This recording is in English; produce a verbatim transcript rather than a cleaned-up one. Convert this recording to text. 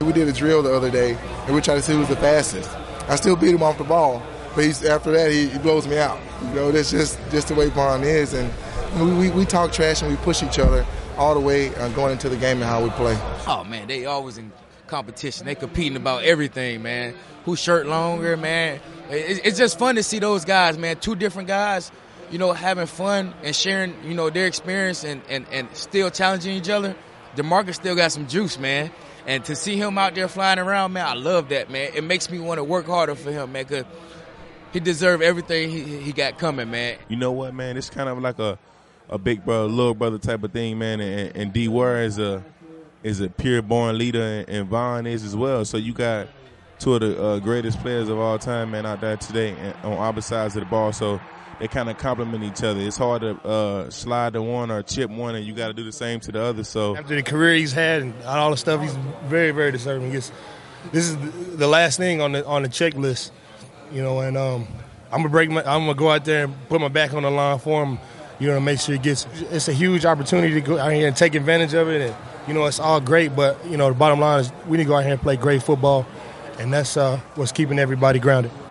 we did a drill the other day, and we tried to see who was the fastest. I still beat him off the ball, but he's, after that, he, he blows me out. You know, that's just, just the way Vaughn is, and we, we, we talk trash and we push each other all the way uh, going into the game and how we play. Oh, man, they always in competition. They competing about everything, man. Whose shirt longer, man. It, it's just fun to see those guys, man, two different guys, you know, having fun and sharing, you know, their experience and, and, and still challenging each other. DeMarcus still got some juice, man. And to see him out there flying around, man, I love that, man. It makes me want to work harder for him, man, because he deserves everything he, he got coming, man. You know what, man? It's kind of like a, a big brother, little brother type of thing, man. And, and D. Ware is a is a pure born leader, and, and Vaughn is as well. So you got two of the uh, greatest players of all time, man, out there today and on opposite sides of the ball. So they kind of complement each other. It's hard to uh, slide to one or chip one, and you got to do the same to the other. So after the career he's had and all the stuff, he's very, very deserving. This is the last thing on the on the checklist, you know. And um, I'm gonna break. My, I'm gonna go out there and put my back on the line for him. You know, to make sure he gets. It's a huge opportunity to go out here and take advantage of it. And you know, it's all great, but you know, the bottom line is we need to go out here and play great football, and that's uh, what's keeping everybody grounded.